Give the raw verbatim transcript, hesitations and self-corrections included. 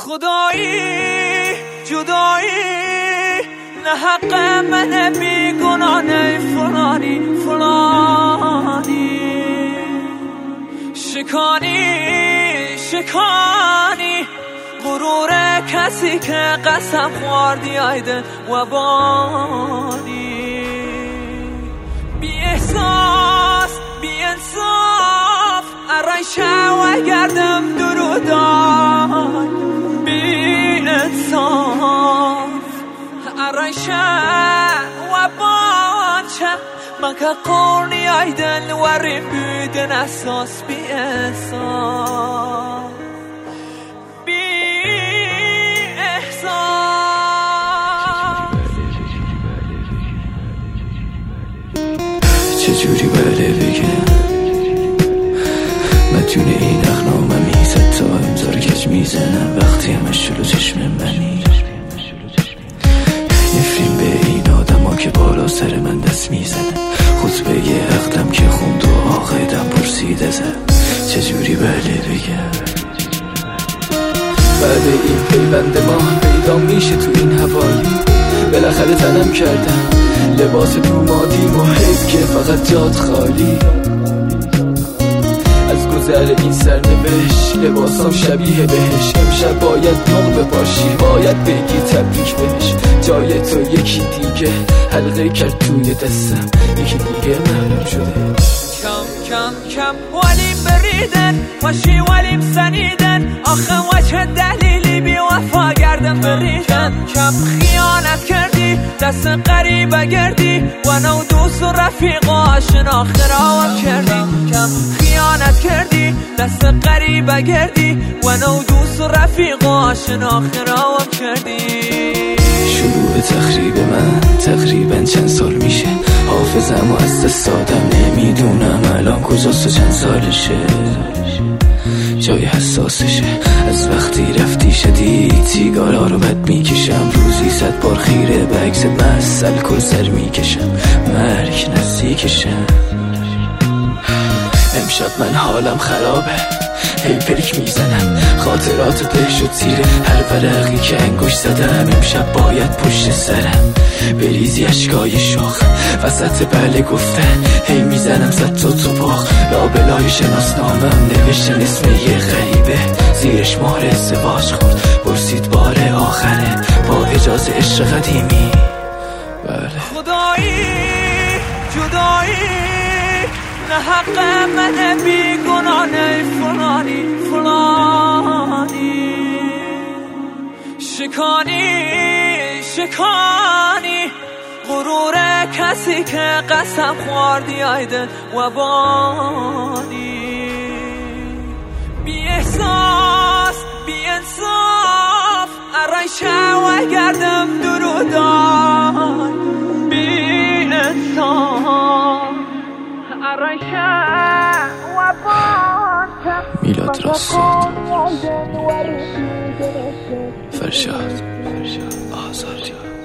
خدایی جدایی نه حق من بیگناه نه فلانی فلانی شکانی شکانی غرور کسی که قسم خوردی ایده و بانی بی احساس بی انصاف ارایشه و گردم درودای بی انصاف ارایشه و بانچه مکه قرنی ایدن وری بیدن اساس بی احساس چجوری بله بگم مدیون این اخنامم میزد تا امزار کج میزنم وقتی همش جلو چشم منی نفرین به این آدم ها که بالا سر من دست میزنه خطبه یه عقدم که خوند و آقایدم پرسید ازم چجوری بله بگم بعد این پیوند ما پیدا میشه تو این حوالی بالاخره تنم کردم لباس تو مادی محب که فقط جاد خالی از گذر این سرنوشت لباسام شبیه بهش امشب باید نور بپاشی باید بگی تبریک بهش جای تو یکی دیگه حلقه کرد توی دستم یکی دیگه معلوم شده کم کم کم ولیم بریدن وشی ولیم سنیدن آخه وچه دلیلی بی وفا گردم بریدن کم خیانت کردی دست قریبه گردی و نو دوست و رفیق و آشنا خراب کردی کم خیانت کردی دست قریبه گردی و نو دوست و رفیق و آشنا خراب کردی شروع تخریب من تقریبا چند سال میشه حافظم و از دست دادم نمیدونم الان کجاست و چند سالشه جای حساسشه از وقتی رفتی شدید سیگارا رو بد میکشم روزی صد بار خیره به عکست مسل کل سر میکشم مرگ نزدیکشم امشب من حالم خرابه هی پریک میزنم خاطرات ته شد زیر هر ورقی که انگوش زدم امشب باید پشت سرم بریزی اشکای شاخ وسط بله گفتن هی میزنم صد تا توپاخ لابلای شناسنامم نوشتن اسم یه غریبه زیرش مهر ازدواج خورد پرسید بار آخره با اجازه عشق قدیمی بله خدایی جدایی نه حق من بیگناه نه فلانی فلانی شکانی شکانی غرور کسی که قسم خوردی ایده و بانی بی احساس بی انصاف ارایشه و گردم درودای بی انصاف میلاد راسود فرشاد آزادی